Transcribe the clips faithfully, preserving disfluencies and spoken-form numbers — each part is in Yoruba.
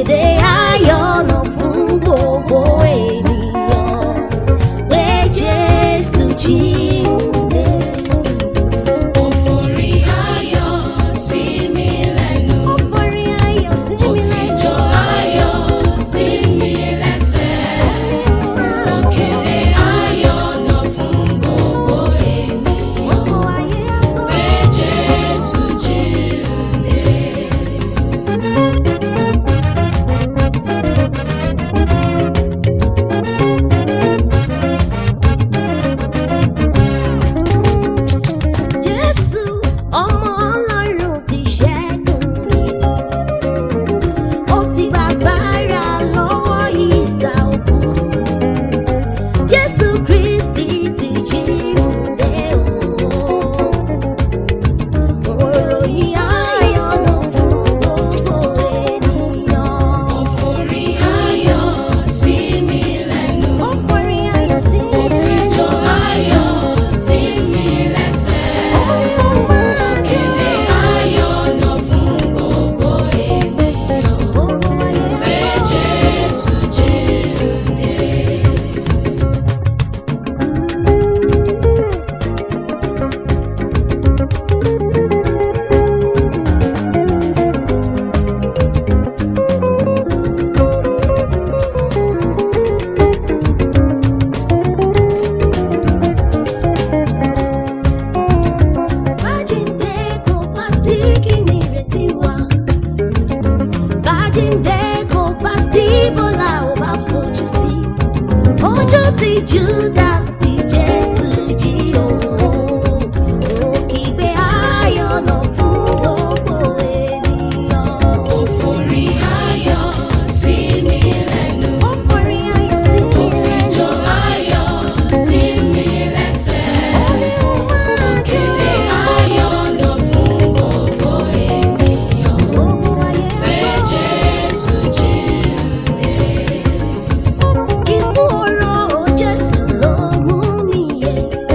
kéde ayọ̀ náà fún gbogbo ènìyàn pé Jésù jíǹde. Ó forin ayọ̀ sí mi lẹ́nu. Ó forin ayọ̀ sí mi lẹ́nu. Ó fijó ayọ̀ sí mi lẹ́sẹ̀. Ó kéde ayọ̀ náà fún gbogbo ènìyàn Gbogbo ayé á gbọ́. pé Jésù jíǹde. Jésù ọmọ Ọlọ́run ti ṣẹ́gun ikú. Ó ti gbàgbára lọ́wọ́ ìsà òkú. Jésù Kristi ti jíǹde o. Òròyìn ayọ̀ náà fún gbogbo ènìyàn. Ó forin ayọ̀ sí mi lẹ́nu. Ó forin ayọ̀ sí mi Ó fijó ayọ̀ sí mi lẹ́sẹ̀. Ó kéde ayọ̀ náà fún gbogbo ènìyàn gbogbo ayé. pé Jésù jíǹde. Bájíǹde kò bá sí kí ni ìrètí wa. Bájíǹde kò bá sí bọ́lá ò bá fojú sí. Ojú ti Júdásì Jésù jí o. Ó kígbe ayọ̀ náà fún gbogbo ènìyàn. Ó forin ayọ̀ sí mi lẹ́nu. Ó forin ayọ̀ sí mi Ó fijó lẹ́nu. ayọ̀ sí mi lẹ́sẹ̀. Ó ní ó máa Kéde ayọ̀ náà fún gbogbo ènìyàn gbogbo ayé. pé Jésù jíǹde. Ikú oró Jésù ló mú mi yè.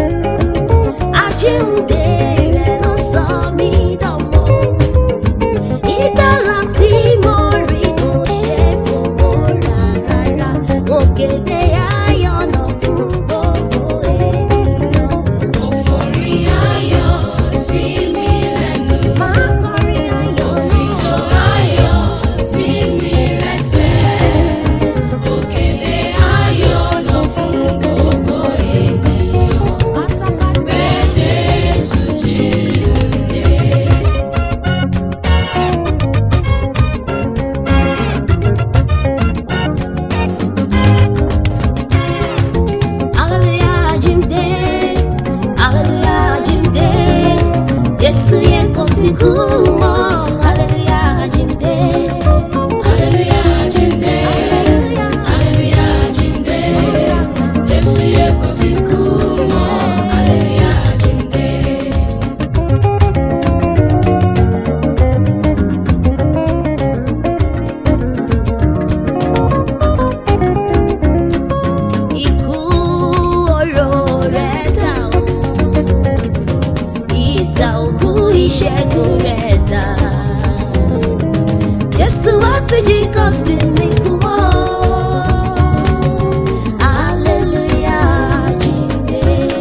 Àjíǹde rẹ̀ ló sọ mí dọmọ. Ìgbàlà tí mo rí kò ṣe fowó rà rárá. Mo kéde ayọ̀ náà fún gbogbo ènìyàn. Ó forin ayọ̀ sí mi lẹ́nu. Máa kọrin ayọ̀ Ó fijó ayọ̀ sí mi lẹ́sẹ̀. Ó kéde ayọ̀ náà fún gbogbo ènìyàn pátápátá. pé Jésù jíǹde. Hallelujah, jíǹde. Hallelujah, jíǹde. Jésù yẹn kò sí kú mọ́. Hallelujah, jíǹde. Hallelujah jíǹde. Hallelujah jíǹde. Jésù yẹ kò sí kú mọ́. Hallelujah jíǹde. Ikú oró rẹ̀ dà o. Ìsà òkú ìṣẹ́gun rẹ̀ dà. Jésù wá ti jí kò sí ní kú mọ́. Hallelujah, jíǹde.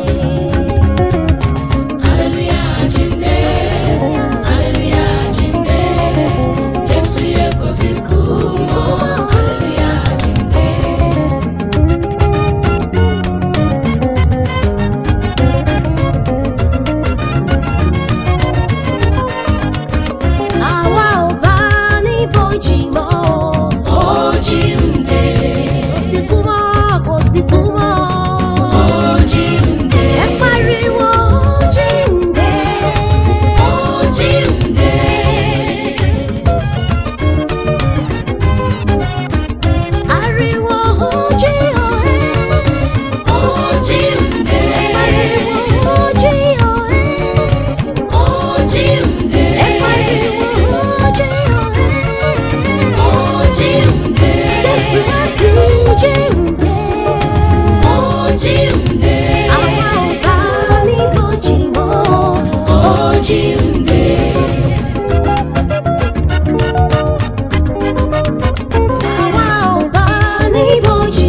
Hallelujah jíǹde. Hallelujah jíǹde. Jésù yẹ kò sí kú mọ́. Hallelujah jíǹde. Àwa ò bá ní bójì mọ́ o. Ó wojú